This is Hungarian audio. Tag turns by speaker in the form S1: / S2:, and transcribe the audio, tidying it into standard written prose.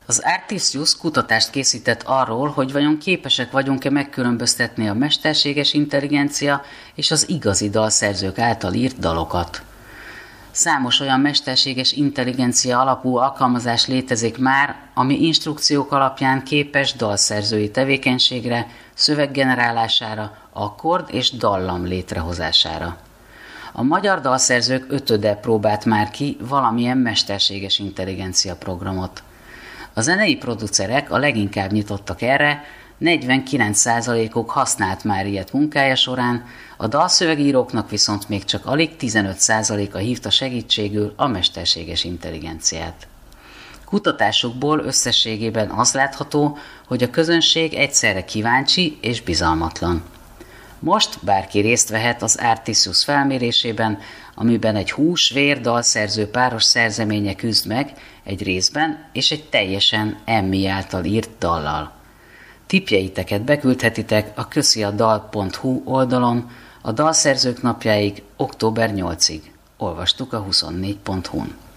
S1: Az Artisius kutatást készített arról, hogy vajon képesek vagyunk-e megkülönböztetni a mesterséges intelligencia és az igazi dalszerzők által írt dalokat. Számos olyan mesterséges intelligencia alapú alkalmazás létezik már, ami instrukciók alapján képes dalszerzői tevékenységre, szöveggenerálására, akkord és dallam létrehozására. A magyar dalszerzők ötöde próbált már ki valamilyen mesterséges intelligencia programot. A zenei producerek a leginkább nyitottak erre, 49%-uk használt már ilyet munkája során, a dalszövegíróknak viszont még csak alig 15%-a hívta segítségül a mesterséges intelligenciát. Kutatásukból összességében az látható, hogy a közönség egyszerre kíváncsi és bizalmatlan. Most bárki részt vehet az Artisius felmérésében, amiben egy hús-vér dalszerző páros szerzeménye küzd meg egy részben és egy teljesen Emmy által írt dallal. Tippjeiteket beküldhetitek a kösziadal.hu oldalon a dalszerzők napjáig október 8-ig. Olvastuk a 24.hu-n.